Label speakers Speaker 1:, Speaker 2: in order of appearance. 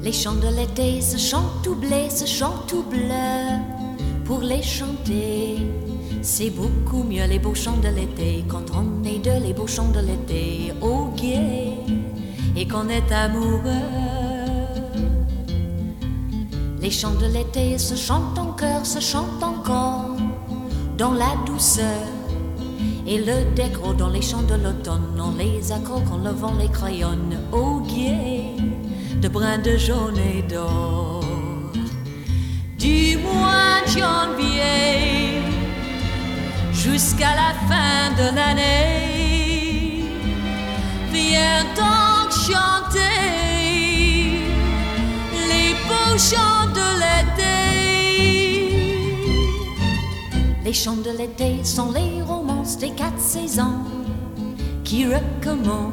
Speaker 1: Les chants de l'été se chantent tout blé, se chantent tout bleu. Pour les chanter, c'est beaucoup mieux les beaux chants de l'été. Quand on est de les beaux chants de l'été au guet et qu'on est amoureux. Les chants de l'été se chantent en chœur, se chantent encore dans la douceur. Et le décro dans les chants de l'automne, on les accroche en levant les crayonnes au guet de brins de jaune et d'or. Du mois de janvier jusqu'à la fin de l'année, viens donc chanter les beaux chants de l'été. Les chants de l'été sont les romances des 4 saisons qui recommencent